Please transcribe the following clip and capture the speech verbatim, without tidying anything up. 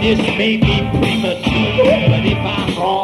This may be premature, but if I'm wrong,